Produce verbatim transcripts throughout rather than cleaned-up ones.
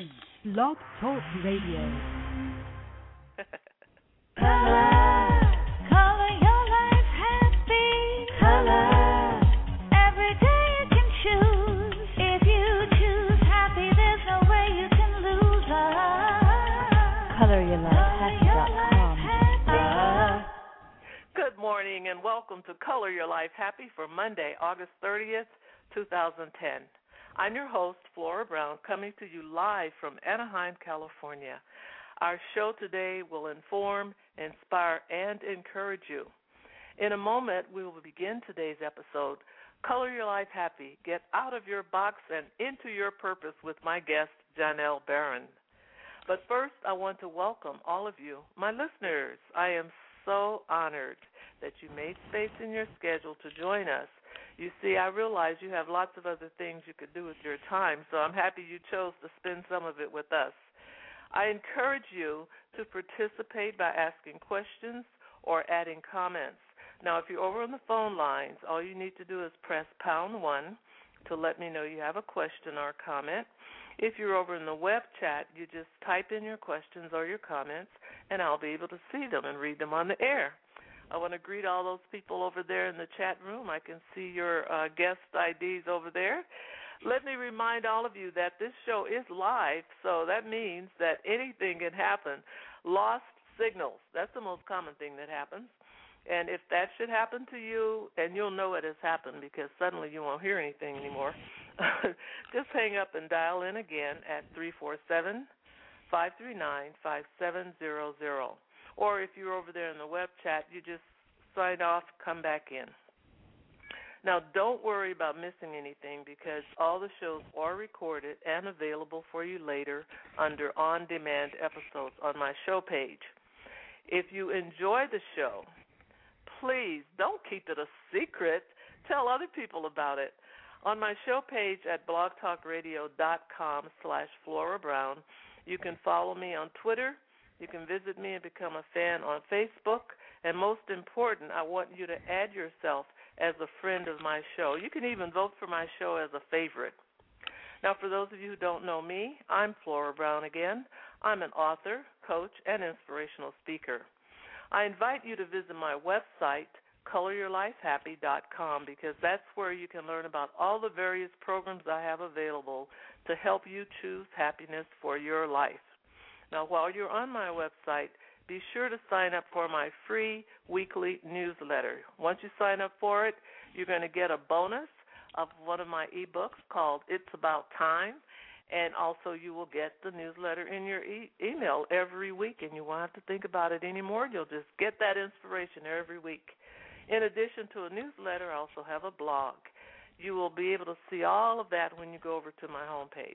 Blog Talk Radio. Good morning and welcome to Color Your Life Happy for Monday, August thirtieth, two thousand ten. I'm your host, Flora Brown, coming to you live from Anaheim, California. Our show today will inform, inspire, and encourage you. In a moment, we will begin today's episode, Color Your Life Happy, Get Out of Your Box and Into Your Purpose with my guest, Janelle Barron. But first, I want to welcome all of you, my listeners. I am so honored that you made space in your schedule to join us. You see, I realize you have lots of other things you could do with your time, so I'm happy you chose to spend some of it with us. I encourage you to participate by asking questions or adding comments. Now, if you're over on the phone lines, all you need to do is press pound one to let me know you have a question or a comment. If you're over in the web chat, you just type in your questions or your comments, and I'll be able to see them and read them on the air. I want to greet all those people over there in the chat room. I can see your uh, guest I Ds over there. Let me remind all of you that this show is live, so that means that anything can happen. Lost signals, that's the most common thing that happens. And if that should happen to you, and you'll know it has happened because suddenly you won't hear anything anymore, just hang up and dial in again at three four seven, five three nine, five seven zero zero. Or if you're over there in the web chat, you just sign off, come back in. Now, don't worry about missing anything because all the shows are recorded and available for you later under on-demand episodes on my show page. If you enjoy the show, please don't keep it a secret. Tell other people about it. On my show page at blogtalkradio.com slash Flora Brown, you can follow me on Twitter. You can visit me and become a fan on Facebook. And most important, I want you to add yourself as a friend of my show. You can even vote for my show as a favorite. Now, for those of you who don't know me, I'm Flora Brown again. I'm an author, coach, and inspirational speaker. I invite you to visit my website, color your life happy dot com, because that's where you can learn about all the various programs I have available to help you choose happiness for your life. Now, while you're on my website, be sure to sign up for my free weekly newsletter. Once you sign up for it, you're going to get a bonus of one of my ebooks called It's About Time, and also you will get the newsletter in your e- email every week, and you won't have to think about it anymore. You'll just get that inspiration every week. In addition to a newsletter, I also have a blog. You will be able to see all of that when you go over to my homepage.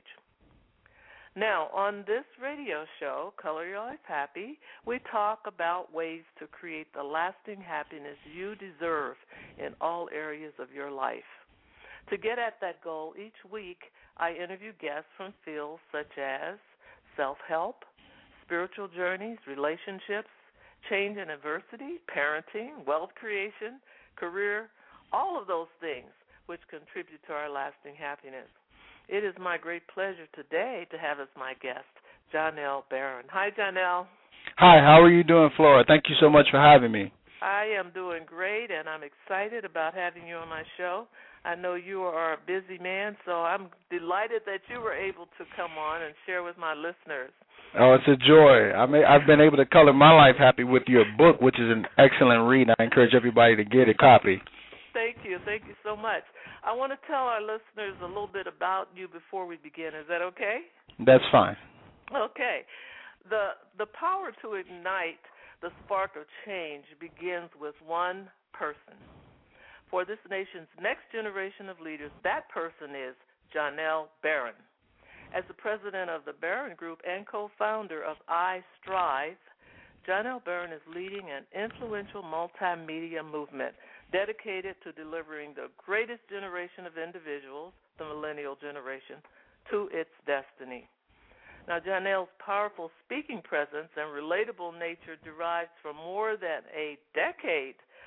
Now, on this radio show, Color Your Life Happy, we talk about ways to create the lasting happiness you deserve in all areas of your life. To get at that goal, each week I interview guests from fields such as self-help, spiritual journeys, relationships, change and adversity, parenting, wealth creation, career, all of those things which contribute to our lasting happiness. It is my great pleasure today to have as my guest, Janelle Barron. Hi, Janelle. Hi, how are you doing, Flora? Thank you so much for having me. I am doing great, and I'm excited about having you on my show. I know you are a busy man, so I'm delighted that you were able to come on and share with my listeners. Oh, it's a joy. I may, I've been able to color my life happy with your book, which is an excellent read. I encourage everybody to get a copy. Thank you. Thank you so much. I want to tell our listeners a little bit about you before we begin. Is that okay? That's fine. Okay. The the power to ignite the spark of change begins with one person. For this nation's next generation of leaders, that person is Janelle Barron. As the president of the Barron Group and co-founder of I Strive, Janelle Barron is leading an influential multimedia movement dedicated to delivering the greatest generation of individuals, the millennial generation, to its destiny. Now, Janelle's powerful speaking presence and relatable nature derives from more than a decade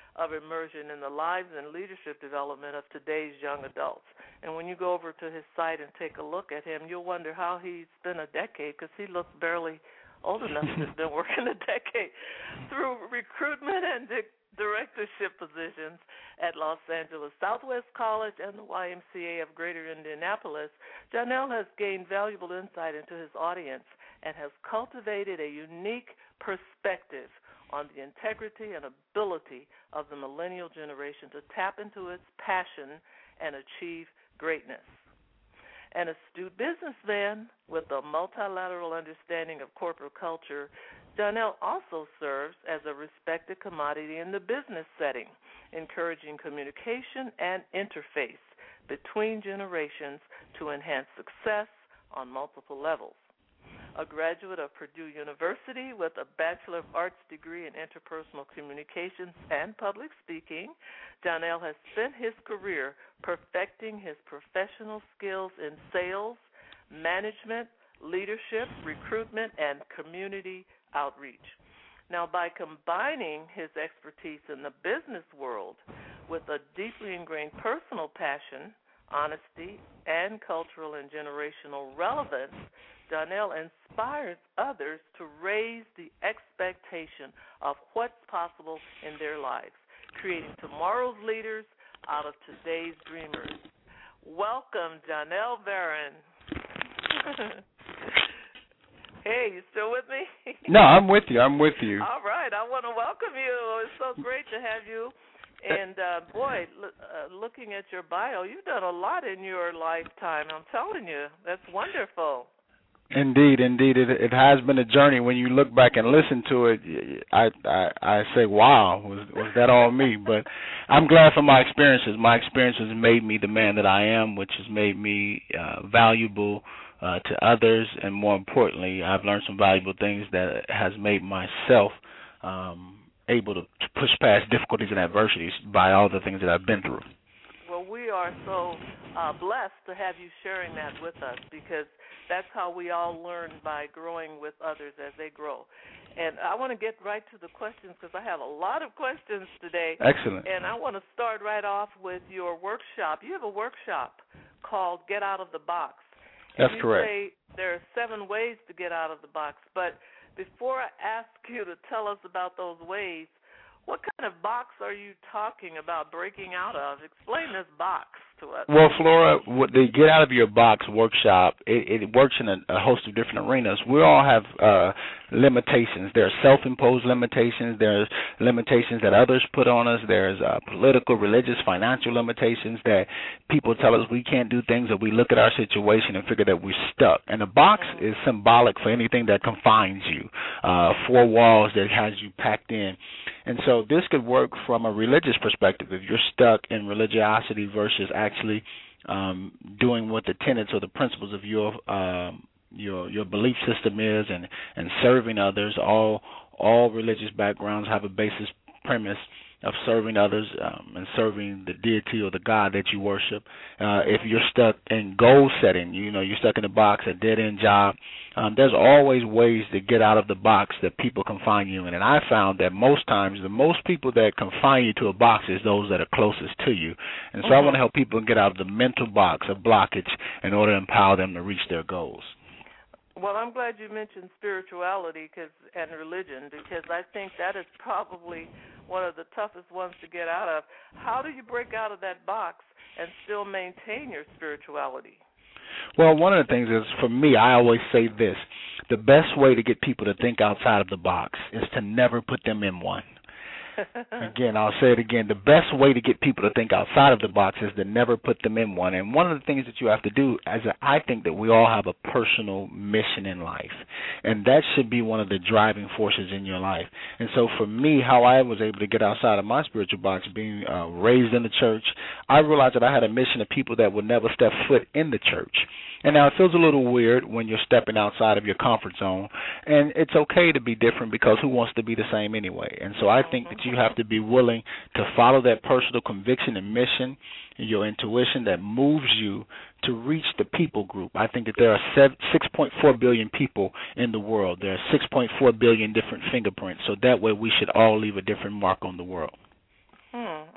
of immersion in the lives and leadership development of today's young adults. And when you go over to his site and take a look at him, you'll wonder how he's been a decade, because he looks barely old enough to have been working a decade through recruitment and di- directorship positions at Los Angeles Southwest College and the Y M C A of Greater Indianapolis. Janelle has gained valuable insight into his audience and has cultivated a unique perspective on the integrity and ability of the millennial generation to tap into its passion and achieve greatness. An astute businessman with a multilateral understanding of corporate culture, Janelle also serves as a respected commodity in the business setting, encouraging communication and interface between generations to enhance success on multiple levels. A graduate of Purdue University with a Bachelor of Arts degree in Interpersonal Communications and Public Speaking, Janelle has spent his career perfecting his professional skills in sales, management, leadership, recruitment, and community outreach. Now, by combining his expertise in the business world with a deeply ingrained personal passion, honesty, and cultural and generational relevance, Janelle inspires others to raise the expectation of what's possible in their lives, creating tomorrow's leaders out of today's dreamers. Welcome, Janelle Barron. Hey, you still with me? No, I'm with you. I'm with you. All right. I want to welcome you. It's so great to have you. And, uh, boy, l- uh, looking at your bio, you've done a lot in your lifetime. I'm telling you, that's wonderful. Indeed, indeed, it it has been a journey. When you look back and listen to it, I I, I say, "Wow, was was that all me?" But I'm glad for my experiences. My experiences made me the man that I am, which has made me uh, valuable uh, to others, and more importantly, I've learned some valuable things that has made myself um, able to push past difficulties and adversities by all the things that I've been through. Well, we are so uh, blessed to have you sharing that with us, because that's how we all learn, by growing with others as they grow. And I want to get right to the questions, because I have a lot of questions today. Excellent. And I want to start right off with your workshop. You have a workshop called Get Out of the Box. That's and you correct. say there are seven ways to get out of the box. But before I ask you to tell us about those ways, what kind of box are you talking about breaking out of? Explain this box to us. Well, Flora, what the Get Out of Your Box workshop, it, it works in a, a host of different arenas. We all have uh, limitations. There are self-imposed limitations. There's limitations that others put on us. There's uh, political, religious, financial limitations that people tell us we can't do things, or we look at our situation and figure that we're stuck. And the box mm-hmm. is symbolic for anything that confines you, uh, four walls that has you packed in. And so this could work from a religious perspective. If you're stuck in religiosity versus actually um, doing what the tenets or the principles of your um, your your belief system is, and, and serving others, all all religious backgrounds have a basis premise of serving others um, and serving the deity or the God that you worship. Uh, if you're stuck in goal setting, you know, you're stuck in a box, a dead-end job, um, there's always ways to get out of the box that people confine you in. And I found that most times the most people that confine you to a box is those that are closest to you. And so mm-hmm. I want to help people get out of the mental box of blockage in order to empower them to reach their goals. Well, I'm glad you mentioned spirituality cause, and religion, because I think that is probably one of the toughest ones to get out of. How do you break out of that box and still maintain your spirituality? Well, one of the things is, for me, I always say this: the best way to get people to think outside of the box is to never put them in one. Again, I'll say it again. The best way to get people to think outside of the box is to never put them in one. And one of the things that you have to do, as a, I think that we all have a personal mission in life, and that should be one of the driving forces in your life. And so for me, how I was able to get outside of my spiritual box, being uh, raised in the church, I realized that I had a mission of people that would never step foot in the church. And now it feels a little weird when you're stepping outside of your comfort zone, and it's okay to be different, because who wants to be the same anyway? And so I think that you have to be willing to follow that personal conviction and mission, your intuition that moves you to reach the people group. I think that there are six point four billion people in the world. There are six point four billion different fingerprints, so that way we should all leave a different mark on the world.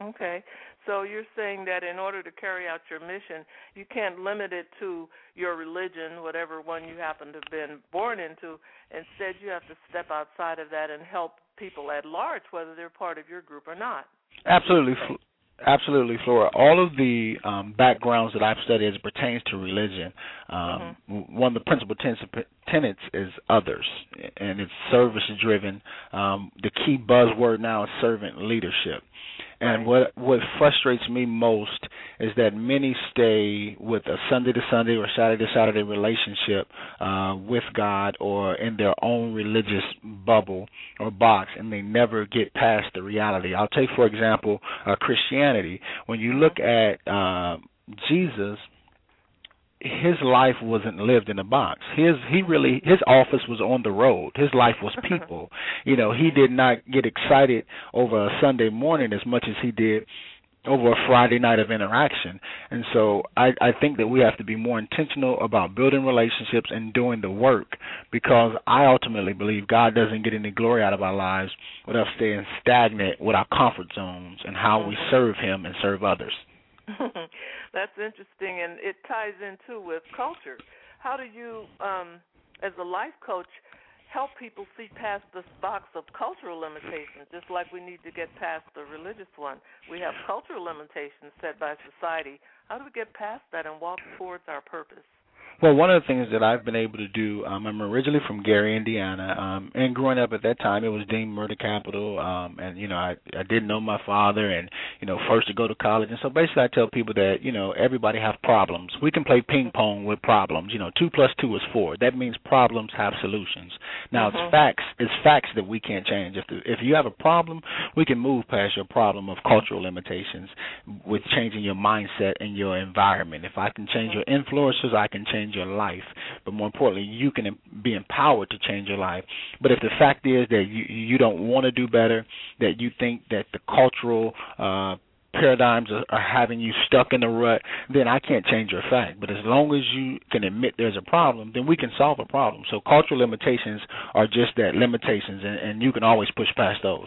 Okay. So you're saying that in order to carry out your mission, you can't limit it to your religion, whatever one you happen to have been born into. Instead, you have to step outside of that and help people at large, whether they're part of your group or not. Absolutely. Absolutely, Flora. All of the um, backgrounds that I've studied as it pertains to religion, um, mm-hmm. one of the principal tenets is others, and it's service-driven. Um, the key buzzword now is servant leadership. And right. what what frustrates me most is that many stay with a Sunday to Sunday or Saturday to Saturday relationship uh, with God or in their own religious bubble or box, and they never get past the reality. I'll take, for example, uh, Christianity. When you look at uh, Jesus, his life wasn't lived in a box. His he really his office was on the road. His life was people. You know, he did not get excited over a Sunday morning as much as he did over a Friday night of interaction. And so I, I think that we have to be more intentional about building relationships and doing the work, because I ultimately believe God doesn't get any glory out of our lives without staying stagnant with our comfort zones and how we serve him and serve others. That's interesting, and it ties in, too, with culture. How do you, um, as a life coach, help people see past this box of cultural limitations, just like we need to get past the religious one? We have cultural limitations set by society. How do we get past that and walk towards our purpose? Well, one of the things that I've been able to do, um, I'm originally from Gary, Indiana, um, and growing up at that time, it was deemed murder capital, um, and, you know, I, I didn't know my father, and, you know, first to go to college, and so basically I tell people that, you know, everybody have problems. We can play ping pong with problems. You know, two plus two is four. That means problems have solutions. Now, mm-hmm. it's facts. It's facts that we can't change. If the, if you have a problem, we can move past your problem of cultural limitations with changing your mindset and your environment. If I can change your influences, I can change your life, but more importantly, you can be empowered to change your life. But if the fact is that you you don't want to do better, that you think that the cultural uh, paradigms are, are having you stuck in the rut, then I can't change your fact. But as long as you can admit there's a problem, then we can solve a problem. So cultural limitations are just that, limitations, and, and you can always push past those.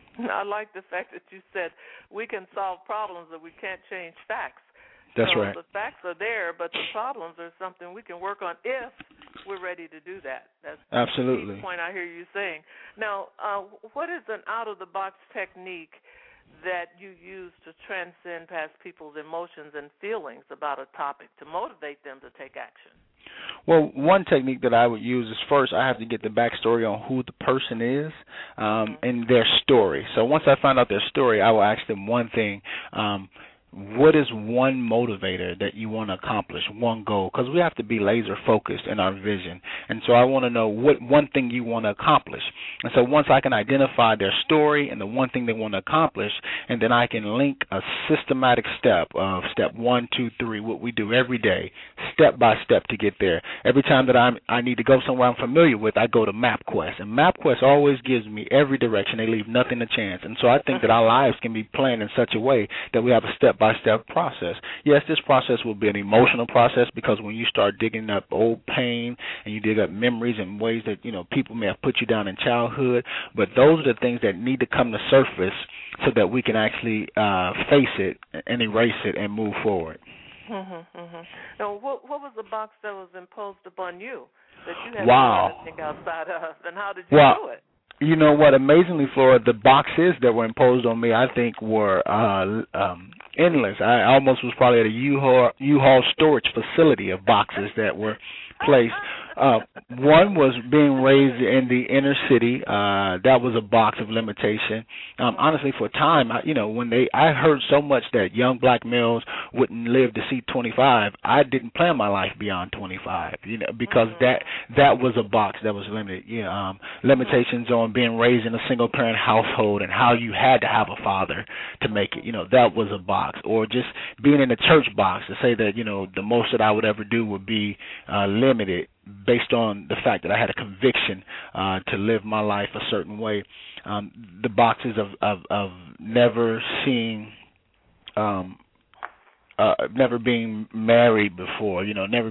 I like the fact that you said we can solve problems, but we can't change facts. That's so right. The facts are there, but the problems are something we can work on if we're ready to do that. That's absolutely the point I hear you saying. Now, uh, what is an out-of-the-box technique that you use to transcend past people's emotions and feelings about a topic to motivate them to take action? Well, one technique that I would use is, first I have to get the backstory on who the person is um, mm-hmm. and their story. So once I find out their story, I will ask them one thing. Um, What is one motivator that you want to accomplish, one goal? Because we have to be laser focused in our vision. And so I want to know what one thing you want to accomplish. And so once I can identify their story and the one thing they want to accomplish, and then I can link a systematic step of step one, two, three, what we do every day, step by step to get there. Every time that I'm, I need to go somewhere I'm familiar with, I go to MapQuest. And MapQuest always gives me every direction. They leave nothing to chance. And so I think that our lives can be planned in such a way that we have a step step-by-step process. Yes, this process will be an emotional process, because when you start digging up old pain and you dig up memories and ways that, you know, people may have put you down in childhood, but those are the things that need to come to surface so that we can actually uh, face it and erase it and move forward. Mm-hmm, mm-hmm. Now, what, what was the box that was imposed upon you that you had wow. to think outside of, and how did you well, do it? You know what? Amazingly, Flora, the boxes that were imposed on me, I think, were uh, um, endless. I almost was probably at a U-Haul, U-Haul storage facility of boxes that were placed. Uh, one was being raised in the inner city. Uh, that was a box of limitation. Um, honestly, for a time, I, you know, when they, I heard so much that young black males wouldn't live to see twenty-five. I didn't plan my life beyond twenty-five, you know, because mm-hmm. that that was a box that was limited. You know, um, limitations on being raised in a single-parent household and how you had to have a father to make it. You know, that was a box. Or just being in a church box to say that, you know, the most that I would ever do would be uh, limited, based on the fact that I had a conviction uh, to live my life a certain way. Um, the boxes of, of, of never seeing, um, uh, never being married before, you know, never mm-hmm.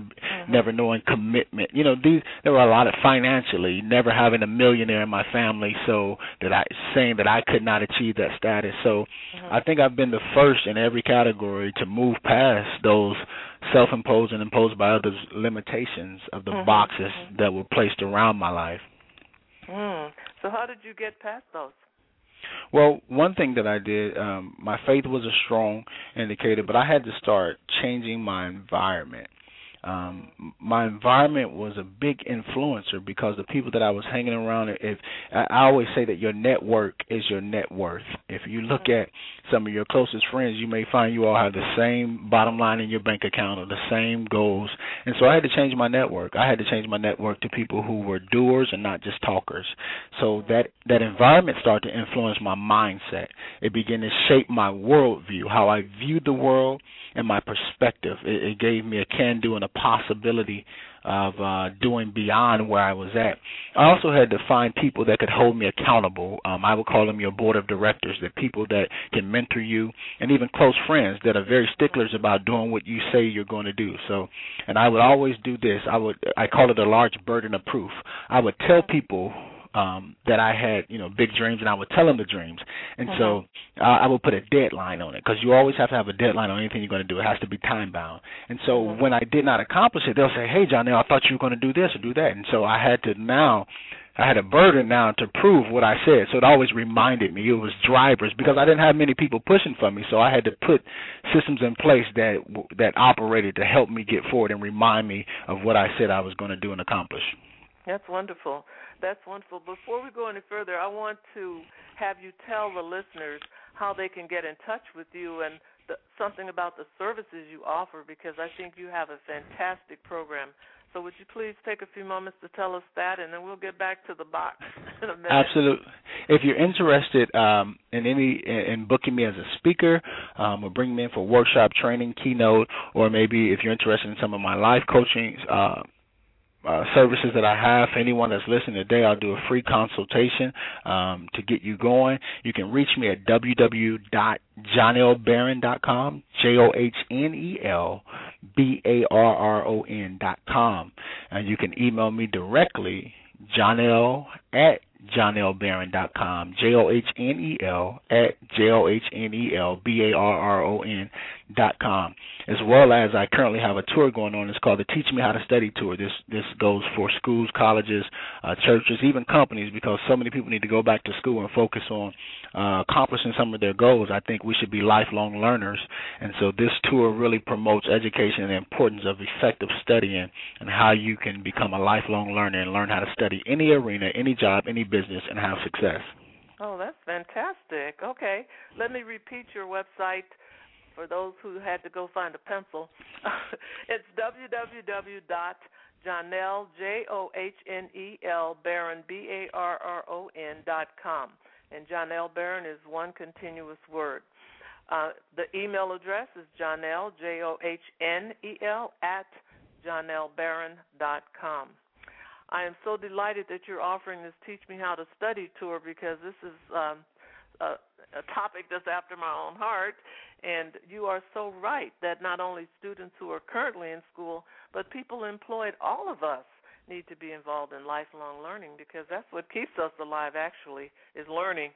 never knowing commitment. You know, these there were a lot of financially, never having a millionaire in my family, so that I saying that I could not achieve that status. So mm-hmm. I think I've been the first in every category to move past those self-imposed and imposed by others limitations of the mm-hmm. boxes mm-hmm. that were placed around my life. Mm. So how did you get past those? Well, one thing that I did, um, my faith was a strong indicator, but I had to start changing my environment. Um, my environment was a big influencer because the people that I was hanging around, if I always say that your network is your net worth. If you look at some of your closest friends, you may find you all have the same bottom line in your bank account or the same goals. And so I had to change my network. I had to change my network to people who were doers and not just talkers. So that, that environment started to influence my mindset. It began to shape my worldview, how I viewed the world, and my perspective. It, it gave me a can-do and a possibility of uh, doing beyond where I was at. I also had to find people that could hold me accountable. Um, I would call them your board of directors, the people that can mentor you, and even close friends that are very sticklers about doing what you say you're going to do. So, and I would always do this. I would I call it a large burden of proof. I would tell people Um, that I had, you know, big dreams, and I would tell them the dreams. And uh-huh. so uh, I would put a deadline on it because you always have to have a deadline on anything you're going to do. It has to be time-bound. And so uh-huh. when I did not accomplish it, they'll say, hey, Jonell, I thought you were going to do this or do that. And so I had to now, I had a burden now to prove what I said. So it always reminded me. It was drivers because I didn't have many people pushing for me. So I had to put systems in place that that operated to help me get forward and remind me of what I said I was going to do and accomplish. That's wonderful. That's wonderful. Before we go any further, I want to have you tell the listeners how they can get in touch with you and the, something about the services you offer, because I think you have a fantastic program. So would you please take a few moments to tell us that, and then we'll get back to the box in a minute. Absolutely. If you're interested um, in any in booking me as a speaker um, or bringing me in for workshop training, keynote, or maybe if you're interested in some of my life coaching uh Uh, services that I have, for anyone that's listening today, I'll do a free consultation um, to get you going. You can reach me at w w w dot jonell barron dot com, J O H N E L B A R R O N dot com. And you can email me directly, Jonell at jonell barron dot com, J O H N E L at J O H N E L B A R R O N dot com. As well as I currently have a tour going on. It's called the Teach Me How to Study Tour. This this goes for schools, colleges, uh, churches, even companies, because so many people need to go back to school and focus on uh, accomplishing some of their goals. I think we should be lifelong learners. And so this tour really promotes education and the importance of effective studying and how you can become a lifelong learner and learn how to study any arena, any job, any business, and have success. Oh, that's fantastic. Okay. Let me repeat your website for those who had to go find a pencil. It's w w w dot jonell, J O H N E L, Barron, B A R R O N dot com. And Jonell Barron is one continuous word. Uh, the email address is Jonell, J O H N E L, at jonell barron dot com. I am so delighted that you're offering this Teach Me How to Study tour, because this is um, a, a topic that's after my own heart. And you are so right that not only students who are currently in school, but people employed, all of us need to be involved in lifelong learning, because that's what keeps us alive, actually, is learning.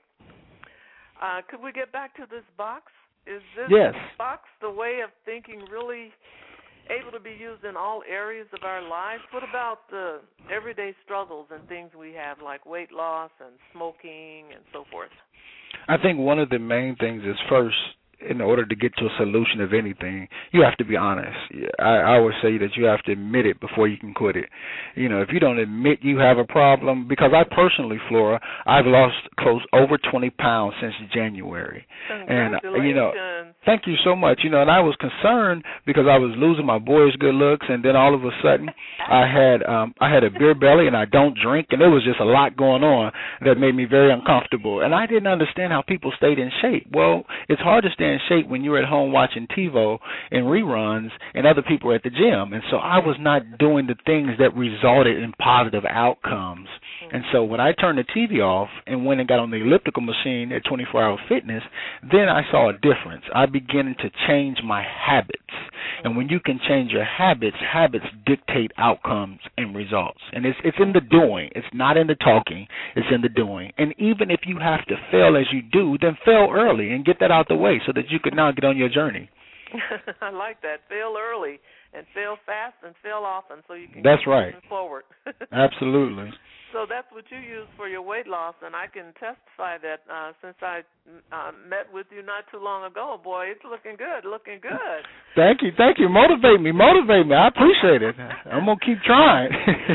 Uh, could we get back to this box? Is this yes. box the way of thinking really able to be used in all areas of our lives? What about the everyday struggles and things we have, like weight loss and smoking and so forth? I think one of the main things is, first, in order to get to a solution of anything, you have to be honest. I, I always say that you have to admit it before you can quit it. You know, if you don't admit you have a problem, because I personally, Flora, I've lost close over twenty pounds since January. Congratulations. And, you know, thank you so much. You know, and I was concerned because I was losing my boyish good looks, and then all of a sudden I had um, I had a beer belly, and I don't drink, and there was just a lot going on that made me very uncomfortable. And I didn't understand how people stayed in shape. Well, it's hard to stay in shape when you're at home watching TiVo and reruns and other people are at the gym. And so I was not doing the things that resulted in positive outcomes And so when I turned the T V off and went and got on the elliptical machine at twenty-four hour Fitness, then I saw a difference. I began to change my habits. And when you can change your habits, habits dictate outcomes and results. And it's it's in the doing. It's not in the talking. It's in the doing. And even if you have to fail as you do, then fail early and get that out the way so that you can now get on your journey. I like that. Fail early and fail fast and fail often so you can That's keep right. moving forward. Absolutely. So that's what you use for your weight loss, and I can testify that uh, since I uh, met with you not too long ago, boy, it's looking good, looking good. Thank you, thank you. Motivate me, motivate me. I appreciate it. I'm going to keep trying.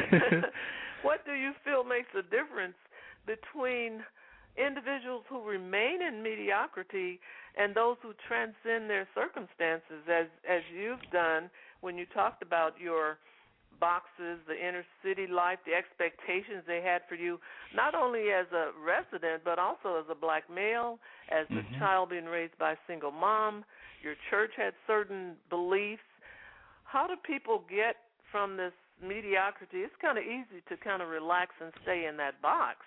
What do you feel makes a difference between individuals who remain in mediocrity and those who transcend their circumstances, as as you've done when you talked about your boxes, the inner city life, the expectations they had for you, not only as a resident, but also as a black male, as a mm-hmm. child being raised by a single mom. Your church had certain beliefs. How do people get from this mediocrity? It's kind of easy to kind of relax and stay in that box.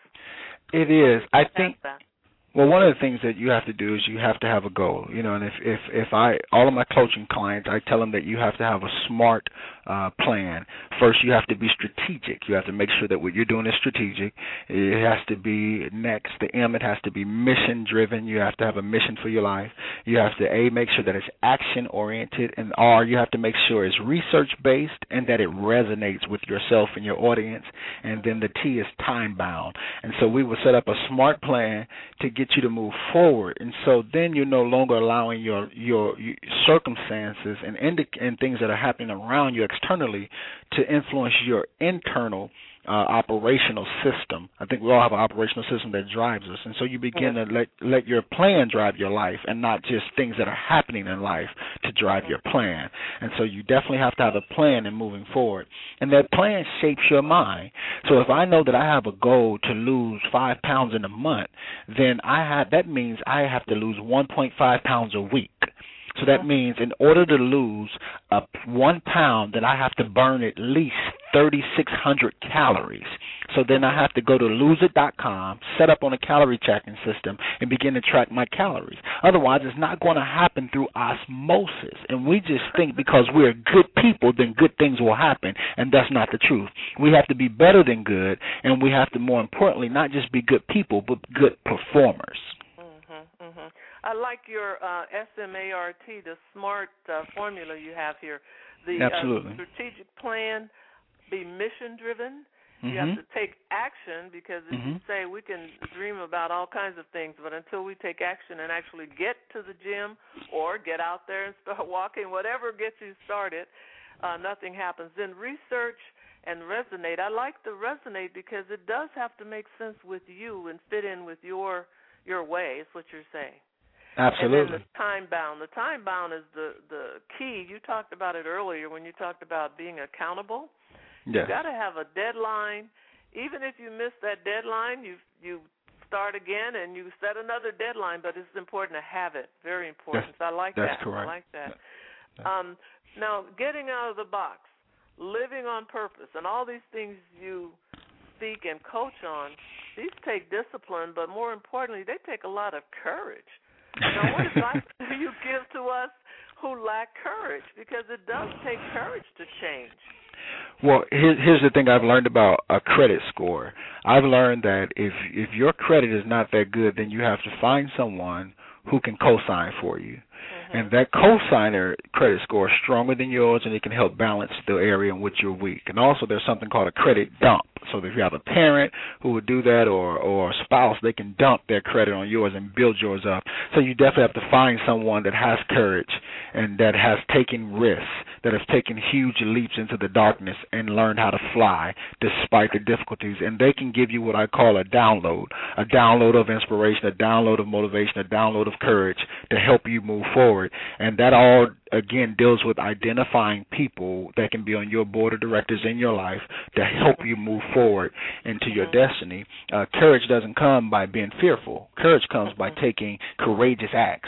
It is. I think... Well, one of the things that you have to do is you have to have a goal, you know, and if, if, if I, all of my coaching clients, I tell them that you have to have a SMART uh, plan. First, you have to be strategic. You have to make sure that what you're doing is strategic. It has to be next, the M, it has to be mission-driven. You have to have a mission for your life. You have to, A, make sure that it's action-oriented, and R, you have to make sure it's research-based and that it resonates with yourself and your audience, and then the T is time-bound. And so we will set up a SMART plan to get you to move forward, and so then you're no longer allowing your your, your circumstances and indic- and things that are happening around you externally to influence your internal uh, operational system. I think we all have an operational system that drives us, and so you begin to let let your plan drive your life, and not just things that are happening in life to drive your plan. And so you definitely have to have a plan in moving forward, and that plan shapes your mind. So if I know that I have a goal to lose five pounds in a month, then I have that means I have to lose one point five pounds a week. So that means in order to lose uh, one pound, then I have to burn at least thirty-six hundred calories. So then I have to go to lose it dot com, set up on a calorie tracking system, and begin to track my calories. Otherwise, it's not going to happen through osmosis. And we just think because we're good people, then good things will happen, and that's not the truth. We have to be better than good, and we have to, more importantly, not just be good people, but good performers. Mm-hmm, mm-hmm. I like your uh, S M A R T, the SMART uh, formula you have here. The Absolutely. Uh, strategic plan, be mission-driven. Mm-hmm. You have to take action, because as mm-hmm. you say, we can dream about all kinds of things, but until we take action and actually get to the gym or get out there and start walking, whatever gets you started, uh, nothing happens. Then research and resonate. I like the resonate because it does have to make sense with you and fit in with your your way, is what you're saying. Absolutely. And then the time bound. The time bound is the, the key. You talked about it earlier when you talked about being accountable. Yes. You've got to have a deadline. Even if you miss that deadline, you you start again and you set another deadline, but it's important to have it. Very important. That's, so I like that's that. Correct. I like that. Um, now, getting out of the box, living on purpose, and all these things you speak and coach on, these take discipline, but more importantly, they take a lot of courage. Now, what advice do you give to us who lack courage? Because it does take courage to change. Well, here, here's the thing I've learned about a credit score. I've learned that if if your credit is not that good, then you have to find someone who can co-sign for you. Mm-hmm. And that co-signer credit score is stronger than yours, and it can help balance the area in which you're weak. And also there's something called a credit dump. So if you have a parent who would do that, or, or a spouse, they can dump their credit on yours and build yours up. So you definitely have to find someone that has courage and that has taken risks, that has taken huge leaps into the darkness and learned how to fly despite the difficulties. And they can give you what I call a download, a download of inspiration, a download of motivation, a download of courage to help you move forward. And that all, again, deals with identifying people that can be on your board of directors in your life to help you move forward into your mm-hmm. destiny. Uh, courage doesn't come by being fearful. Courage comes mm-hmm. by taking courageous acts.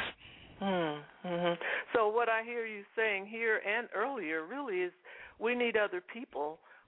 Mm-hmm. So what I hear you saying here and earlier really is we need other people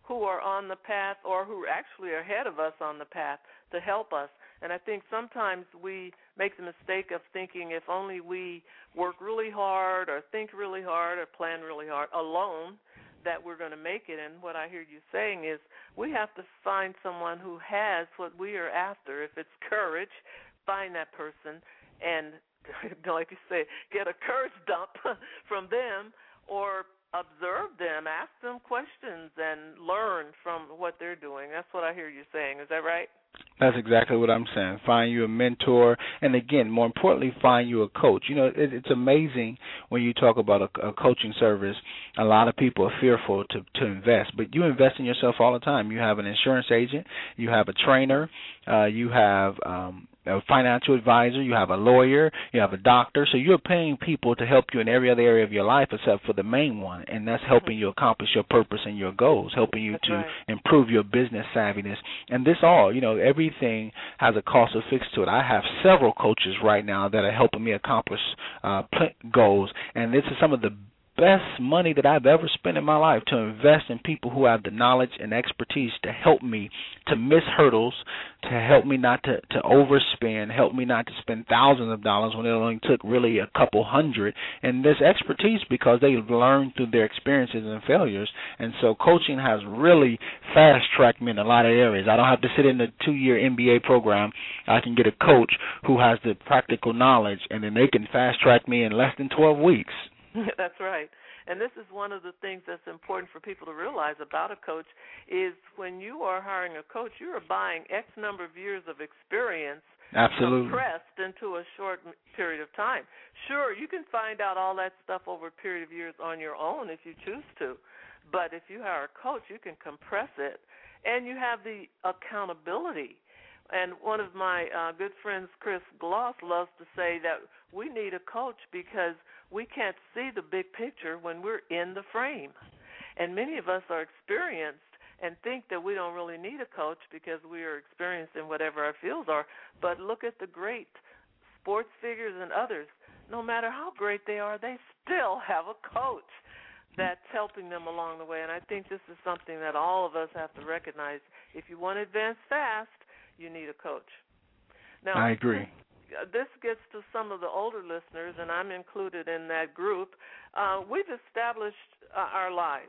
who are on the path or who actually are ahead of us on the path to help us. And I think sometimes we make the mistake of thinking if only we work really hard or think really hard or plan really hard alone that we're going to make it. And what I hear you saying is we have to find someone who has what we are after. If it's courage, find that person and, like you say, get a courage dump from them, or observe them, ask them questions, and learn from what they're doing. That's what I hear you saying. Is that right? That's exactly what I'm saying. Find you a mentor, and again, more importantly, find you a coach. You know, it, it's amazing when you talk about a, a coaching service. A lot of people are fearful to, to invest, but you invest in yourself all the time. You have an insurance agent, you have a trainer, uh, you have um, a financial advisor, you have a lawyer, you have a doctor. So you're paying people to help you in every other area of your life except for the main one, and that's helping you accomplish your purpose and your goals, helping you That's to right. improve your business savviness. And this all, you know, everything has a cost affixed to it. I have several coaches right now that are helping me accomplish uh, goals, and this is some of the best money that I've ever spent in my life, to invest in people who have the knowledge and expertise to help me to miss hurdles, to help me not to, to overspend, help me not to spend thousands of dollars when it only took really a couple hundred. And this expertise because they've learned through their experiences and failures. And so coaching has really fast-tracked me in a lot of areas. I don't have to sit in a two-year M B A program. I can get a coach who has the practical knowledge, and then they can fast-track me in less than twelve weeks. That's right. And this is one of the things that's important for people to realize about a coach is when you are hiring a coach, you are buying X number of years of experience Absolutely. compressed into a short period of time. Sure, you can find out all that stuff over a period of years on your own if you choose to, but if you hire a coach, you can compress it, and you have the accountability. And one of my uh, good friends, Chris Gloss, loves to say that we need a coach because we can't see the big picture when we're in the frame. And many of us are experienced and think that we don't really need a coach because we are experienced in whatever our fields are. But look at the great sports figures and others. No matter how great they are, they still have a coach that's helping them along the way. And I think this is something that all of us have to recognize. If you want to advance fast, you need a coach. Now, I agree. This gets to some of the older listeners, and I'm included in that group. Uh, we've established uh, our lives,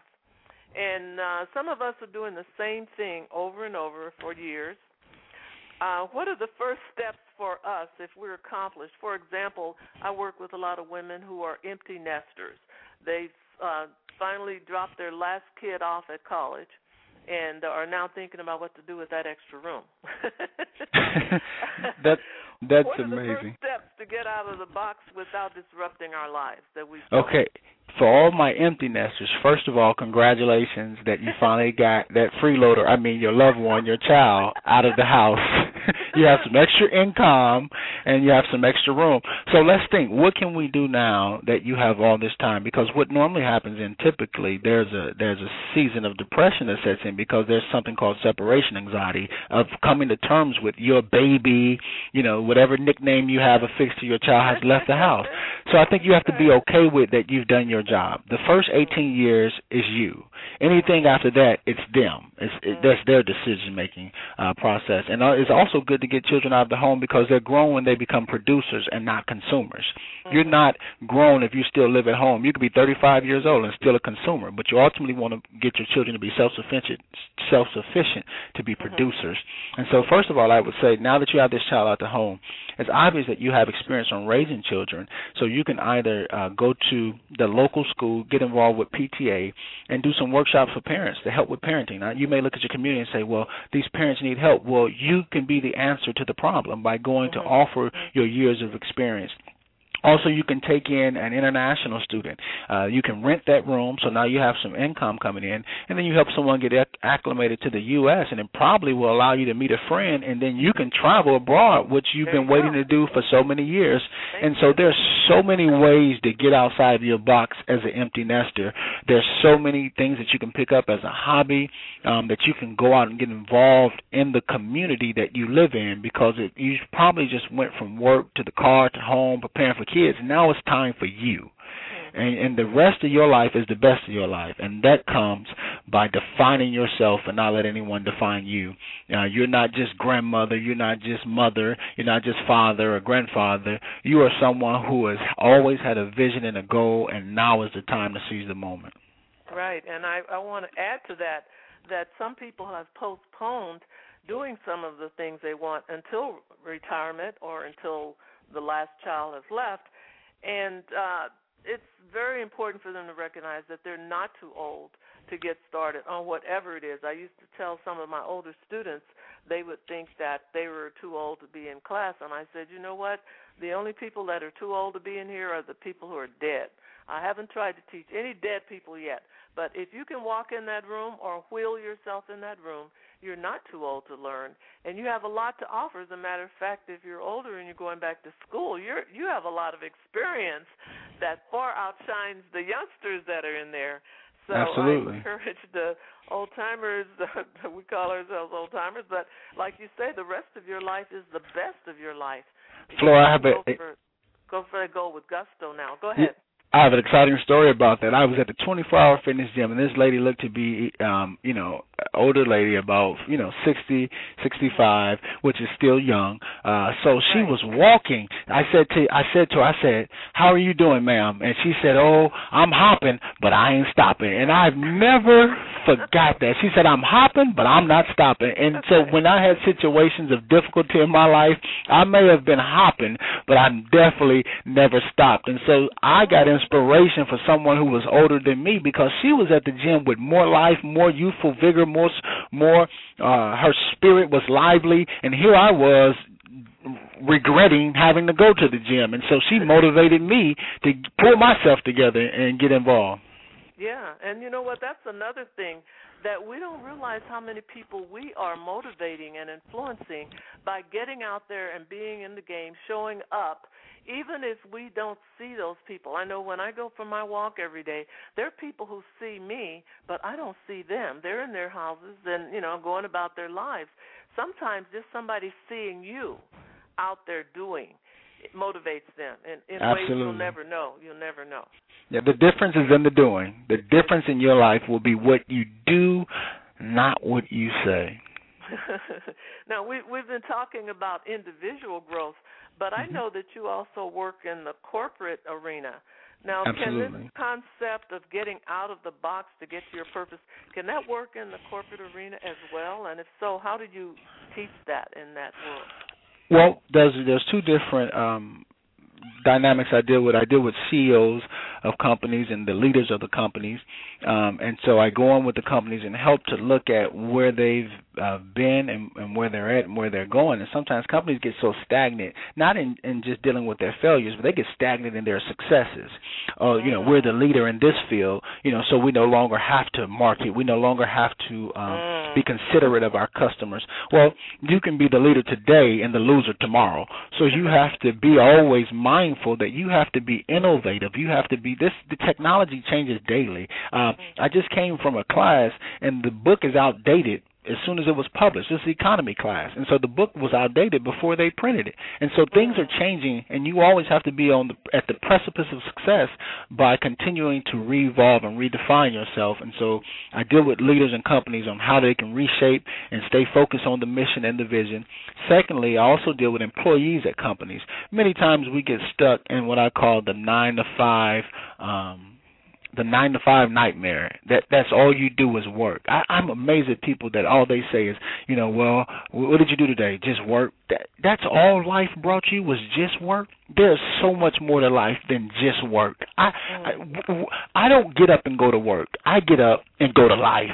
and uh, some of us are doing the same thing over and over for years. Uh, what are the first steps for us if we're accomplished? For example, I work with a lot of women who are empty nesters. They've uh, finally dropped their last kid off at college and are now thinking about what to do with that extra room. that that's what are amazing. the first steps to get out of the box without disrupting our lives that we Okay. For all my empty nesters, first of all, congratulations that you finally got that freeloader, I mean your loved one, your child, out of the house. You have some extra income and you have some extra room. So let's think, what can we do now that you have all this time? Because what normally happens in typically there's a there's a season of depression that sets in because there's something called separation anxiety of coming to terms with your baby, you know, whatever nickname you have affixed to your child has left the house. So I think you have to be okay with that you've done your job. The first eighteen years is you. Anything after that, it's them. It's, it, that's their decision-making uh, process. And uh, it's also good to get children out of the home because they're grown when they become producers and not consumers. Mm-hmm. You're not grown if you still live at home. You could be thirty-five years old and still a consumer, but you ultimately want to get your children to be self-sufficient, self-sufficient to be mm-hmm. producers. And so first of all, I would say now that you have this child out the home, it's obvious that you have experience on raising children, so you can either uh, go to the local school, get involved with P T A, and do some workshops for parents to help with parenting. Now, you may look at your community and say, well, these parents need help. Well, you can be the answer to the problem by going mm-hmm. to offer your years of experience. Also, you can take in an international student. Uh, you can rent that room, so now you have some income coming in, and then you help someone get acc- acclimated to the U S, and it probably will allow you to meet a friend, and then you can travel abroad, which you've there been you waiting go. to do for so many years. Thank and so there's so many ways to get outside of your box as an empty nester. There's so many things that you can pick up as a hobby, um, that you can go out and get involved in the community that you live in, because it, you probably just went from work to the car to home preparing for kids. Now it's time for you. and, and the rest of your life is the best of your life, and that comes by defining yourself and not let anyone define you. Uh, you're not just grandmother, you're not just mother, you're not just father or grandfather. You are someone who has always had a vision and a goal, and now is the time to seize the moment. Right, and I, I want to add to that that some people have postponed doing some of the things they want until retirement or until the last child has left, and uh, it's very important for them to recognize that they're not too old to get started on whatever it is. I used to tell some of my older students they would think that they were too old to be in class, and I said, you know what, the only people that are too old to be in here are the people who are dead. I haven't tried to teach any dead people yet, but if you can walk in that room or wheel yourself in that room, you're not too old to learn, and you have a lot to offer. As a matter of fact, if you're older and you're going back to school, you're you have a lot of experience that far outshines the youngsters that are in there. So Absolutely. I encourage the old-timers, we call ourselves old-timers, but like you say, the rest of your life is the best of your life. Flora, I have a... Go for, go for a goal with gusto now. Go ahead. I have an exciting story about that. I was at the twenty-four hour fitness gym, and this lady looked to be, um, you know, older lady, about, you know, sixty, sixty-five, which is still young. Uh, so she was walking. I said to, I said to her, I said, how are you doing, ma'am? And she said, oh, I'm hopping, but I ain't stopping. And I've never forgot that. She said, I'm hopping, but I'm not stopping. And so when I had situations of difficulty in my life, I may have been hopping, but I definitely never stopped. And so I got inspiration for someone who was older than me, because she was at the gym with more life, more youthful vigor, more, more. Uh, her spirit was lively, and here I was regretting having to go to the gym. And so she motivated me to pull myself together and get involved. Yeah, and you know what? That's another thing that we don't realize how many people we are motivating and influencing by getting out there and being in the game, showing up, even if we don't see those people. I know when I go for my walk every day, there are people who see me, but I don't see them. They're in their houses and, you know, going about their lives. Sometimes just somebody seeing you out there doing it motivates them in, in ways you'll never know. You'll never know. Yeah, the difference is in the doing. The difference in your life will be what you do, not what you say. Now, we, we've been talking about individual growth, but I know that you also work in the corporate arena. Now, Absolutely. Can this concept of getting out of the box to get to your purpose, can that work in the corporate arena as well? And if so, how did you teach that in that world? Well, there's there's two different um, dynamics I deal with. I deal with C E Os of companies and the leaders of the companies, um, and so I go on with the companies and help to look at where they've uh, been and, and where they're at and where they're going. And sometimes companies get so stagnant, not in, in just dealing with their failures, but they get stagnant in their successes. Oh, uh, you know, we're the leader in this field, you know, so we no longer have to market. We no longer have to um, be considerate of our customers. Well, you can be the leader today and the loser tomorrow. So you have to be always mindful that you have to be innovative. You have to be this. The technology changes daily. Uh, I just came from a class, and the book is outdated as soon as it was published. It's the economy class, and so the book was outdated before they printed it. And so things are changing, and you always have to be on the, at the precipice of success by continuing to re-evolve and redefine yourself. And so I deal with leaders and companies on how they can reshape and stay focused on the mission and the vision. Secondly, I also deal with employees at companies. Many times we get stuck in what I call the nine to five um the nine to five nightmare. That that's all you do is work. I, I'm amazed at people that all they say is, you know, well, what did you do today? Just work. That that's all life brought you was just work. There's so much more to life than just work. I, I I don't get up and go to work. I get up and go to life.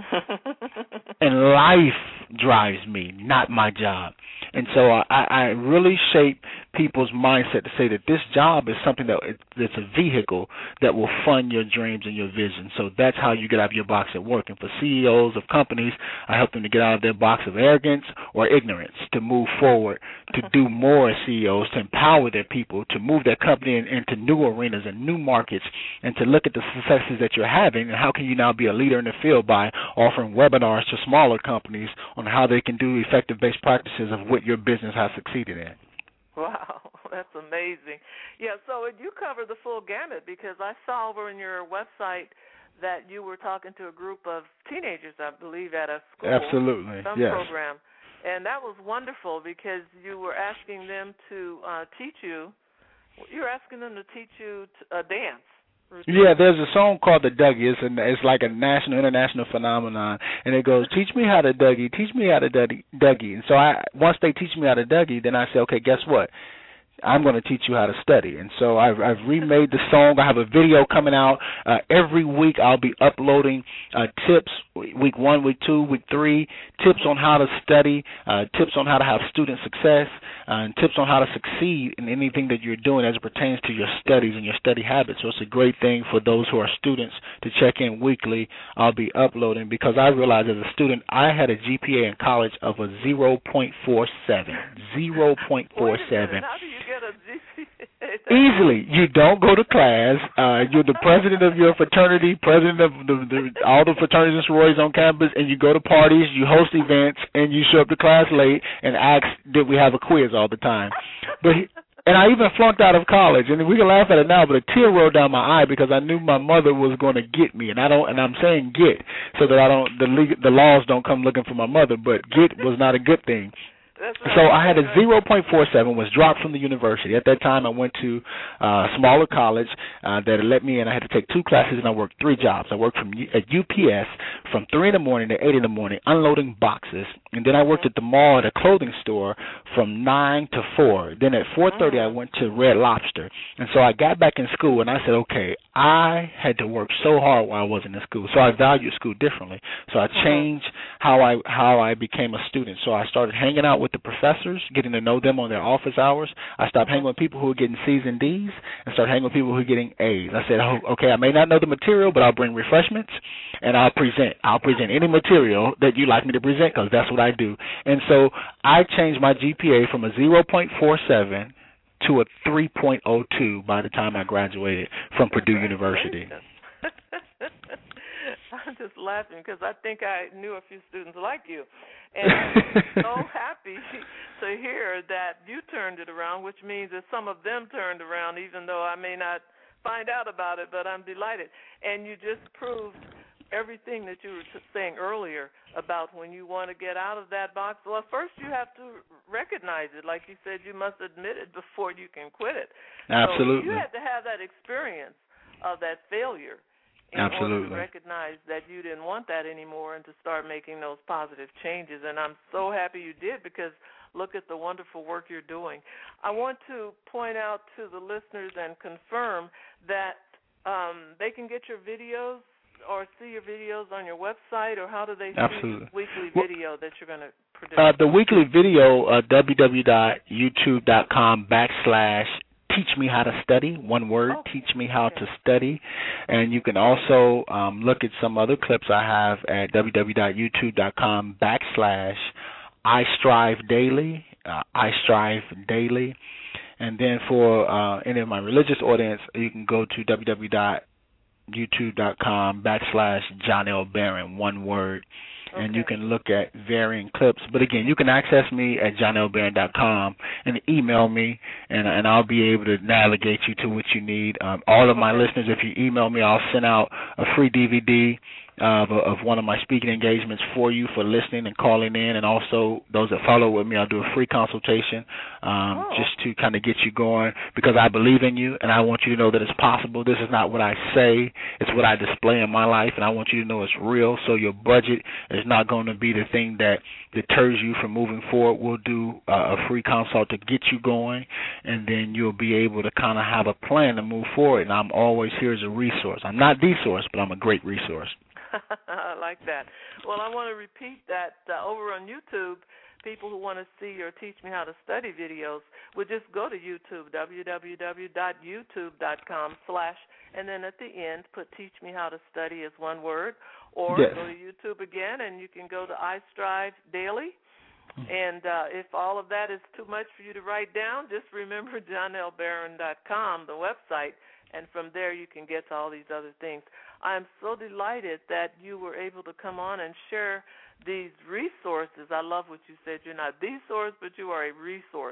And life drives me, not my job. And so I, I really shape people's mindset to say that this job is something that it's a vehicle that will fund your dreams and your vision. So that's how you get out of your box at work. And for C E Os of companies, I help them to get out of their box of arrogance or ignorance, to move forward, to do more as C E Os, to empower their people, to move their company in, into new arenas and new markets, and to look at the successes that you're having and how can you now be a leader in the field by offering webinars to smaller companies on how they can do effective best practices of what your business has succeeded in. Wow, that's amazing. Yeah, so you cover the full gamut because I saw over in your website that you were talking to a group of teenagers, I believe, at a school. Absolutely, some yes. program. And that was wonderful because you were asking them to uh, teach you, you were asking them to teach you t- a dance. Routine. Yeah, there's a song called the Dougie. It's, a, it's like a national, international phenomenon, and it goes, "Teach me how to Dougie, teach me how to Dougie." Dougie. And so I, once they teach me how to Dougie, then I say, okay, guess what? I'm going to teach you how to study. And so I've, I've remade the song. I have a video coming out. Uh, every week I'll be uploading uh, tips, week one, week two, week three, tips on how to study, uh, tips on how to have student success, uh, and tips on how to succeed in anything that you're doing as it pertains to your studies and your study habits. So it's a great thing for those who are students to check in weekly. I'll be uploading because I realized as a student I had a G P A in college of a zero point four seven. zero point four seven. How do you get a G P A? Easily. You don't go to class. Uh, you're the president of your fraternity, president of the, the, all the fraternities and sororities on campus, and you go to parties, you host events, and you show up to class late and ask, did we have a quiz all the time? But he, and I even flunked out of college, and we can laugh at it now, but a tear rolled down my eye because I knew my mother was going to get me, and I don't, and I'm saying get so that I don't, the legal, the laws don't come looking for my mother, but get was not a good thing. Right. So I had a zero point four seven, was dropped from the university. At that time, I went to uh, a smaller college uh, that let me in. I had to take two classes, and I worked three jobs. I worked from at U P S from three in the morning to eight in the morning, unloading boxes. And then I worked at the mall at a clothing store from nine to four. Then at four thirty, I went to Red Lobster. And so I got back in school, and I said, okay, I had to work so hard while I wasn't in school. So I valued school differently. So I changed how I how I became a student. So I started hanging out with the professors, getting to know them on their office hours. I stopped hanging with people who were getting C's and D's and started hanging with people who were getting A's. I said, oh, okay, I may not know the material, but I'll bring refreshments, and I'll present. I'll present any material that you like me to present because that's what I do. And so I changed my G P A from a zero point four seven to a three point oh two by the time I graduated from Purdue University. I'm just laughing because I think I knew a few students like you. And I'm so happy to hear that you turned it around, which means that some of them turned around, even though I may not find out about it, but I'm delighted. And you just proved everything that you were saying earlier about when you want to get out of that box. Well, first you have to recognize it. Like you said, you must admit it before you can quit it. Absolutely. So you had to have that experience of that failure in Absolutely. order to recognize that you didn't want that anymore and to start making those positive changes. And I'm so happy you did because look at the wonderful work you're doing. I want to point out to the listeners and confirm that um, they can get your videos or see your videos on your website, or how do they see Absolutely. the weekly video that you're going to produce? Uh, the weekly video, uh, www.youtube.com backslash Teach Me How to Study, one word, oh, Teach Me How okay. to Study. And you can also um, look at some other clips I have at www.youtube.com backslash I Strive Daily, uh, I Strive Daily. And then for uh, any of my religious audience, you can go to www.youtube.com backslash John L. Barron, one word. Okay. And you can look at varying clips. But, again, you can access me at john l barron dot com and email me, and and I'll be able to navigate you to what you need. Um, all of my okay. listeners, if you email me, I'll send out a free D V D of, of one of my speaking engagements for you for listening and calling in. And also, those that follow with me, I'll do a free consultation um, oh. just to kind of get you going because I believe in you, and I want you to know that it's possible. This is not what I say. It's what I display in my life, and I want you to know it's real. So your budget is not going to be the thing that deters you from moving forward. We'll do uh, a free consult to get you going, and then you'll be able to kind of have a plan to move forward. And I'm always here as a resource. I'm not the source, but I'm a great resource. I like that. Well, I want to repeat that uh, over on YouTube, people who want to see your Teach Me How to Study videos would just go to YouTube, www.youtube.com slash, and then at the end put Teach Me How to Study as one word, or yes. go to YouTube again, and you can go to I Strive Daily. And uh, if all of that is too much for you to write down, just remember john l barron dot com, the website, and from there you can get to all these other things. I'm so delighted that you were able to come on and share these resources. I love what you said. You're not the source, but you are a resource.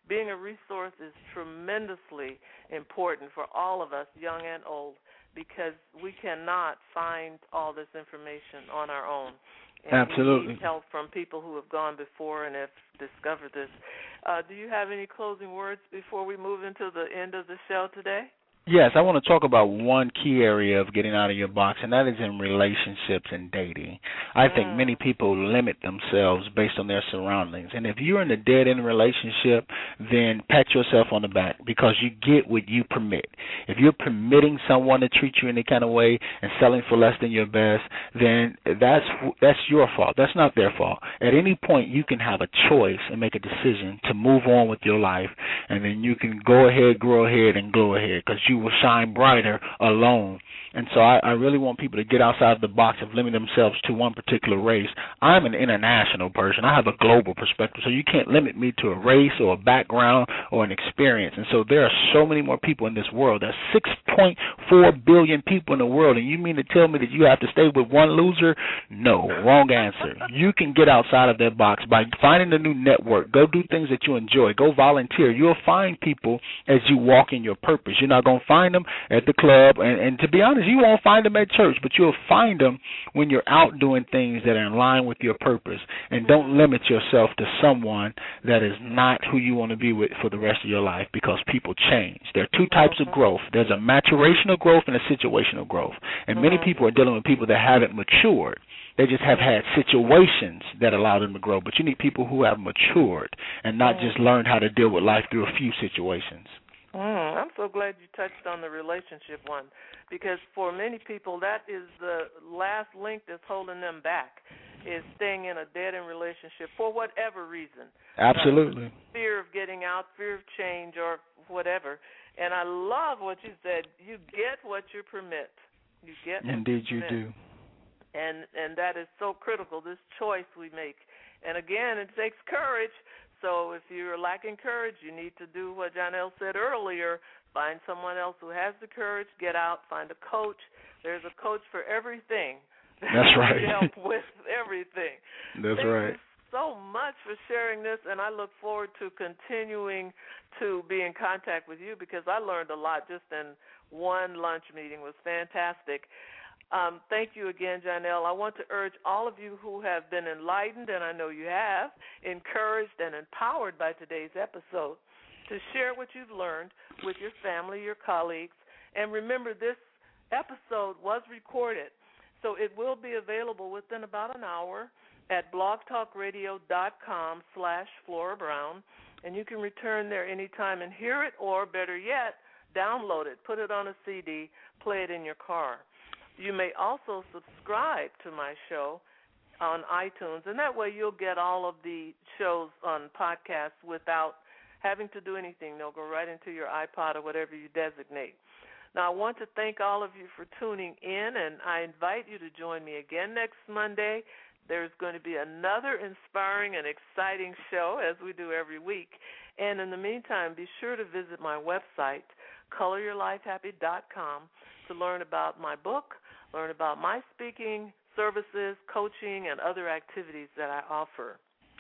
being a resource is tremendously important for all of us, young and old, because we cannot find all this information on our own. And Absolutely. we need help from people who have gone before and have discovered this. Uh, do you have any closing words before we move into the end of the show today? Yes, I want to talk about one key area of getting out of your box, and that is in relationships and dating. I mm. think many people limit themselves based on their surroundings. And if you're in a dead-end relationship, then pat yourself on the back because you get what you permit. If you're permitting someone to treat you any kind of way and selling for less than your best, then that's that's your fault. That's not their fault. At any point, you can have a choice and make a decision to move on with your life, and then you can go ahead, grow ahead, and glow ahead because you will shine brighter alone. And so I, I really want people to get outside the box of limiting themselves to one particular race. I'm an international person. I have a global perspective, so you can't limit me to a race or a background or an experience. And so there are so many more people in this world. There's six point four billion people in the world, and you mean to tell me that you have to stay with one loser? No, wrong answer. You can get outside of that box by finding a new network. Go do things that you enjoy. Go volunteer. You'll find people as you walk in your purpose. You're not going to find them at the club, and, and to be honest, you won't find them at church, but you'll find them when you're out doing things that are in line with your purpose. And don't limit yourself to someone that is not who you want to be with for the rest of your life, because people change. There are two types of growth. There's a maturational growth and a situational growth. And many people are dealing with people that haven't matured. They just have had situations that allow them to grow. But you need people who have matured and not just learned how to deal with life through a few situations. Mm, I'm so glad you touched on the relationship one, because for many people that is the last link that's holding them back, is staying in a dead-end relationship for whatever reason. Absolutely. Uh, fear of getting out, fear of change, or whatever. And I love what you said. You get what you permit. You get what Indeed you you permit. do. And and that is so critical, this choice we make. And again, it takes courage. So if you're lacking courage, you need to do what Janelle said earlier. Find someone else who has the courage. Get out. Find a coach. There's a coach for everything. That's right. Help with everything. That's Thank right. you so much for sharing this, and I look forward to continuing to be in contact with you, because I learned a lot just in one lunch meeting. It was fantastic. Um, thank you again, Janelle. I want to urge all of you who have been enlightened, and I know you have, encouraged and empowered by today's episode, to share what you've learned with your family, your colleagues. And remember, this episode was recorded, so it will be available within about an hour at blogtalkradio.com slash Flora Brown, and you can return there anytime and hear it, or better yet, download it, put it on a C D, play it in your car. You may also subscribe to my show on iTunes, and that way you'll get all of the shows on podcasts without having to do anything. They'll go right into your iPod or whatever you designate. Now, I want to thank all of you for tuning in, and I invite you to join me again next Monday. There's going to be another inspiring and exciting show, as we do every week. And in the meantime, be sure to visit my website, color your life happy dot com, to learn about my book, learn about my speaking services, coaching, and other activities that I offer.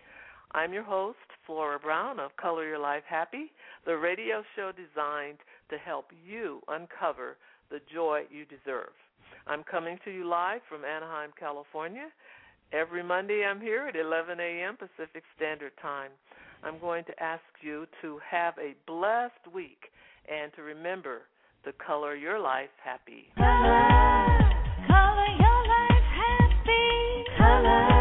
I'm your host, Flora Brown of Color Your Life Happy, the radio show designed to help you uncover the joy you deserve. I'm coming to you live from Anaheim, California. Every Monday I'm here at eleven a.m. Pacific Standard Time. I'm going to ask you to have a blessed week and to remember to color your life happy. Color, color your life happy. Color.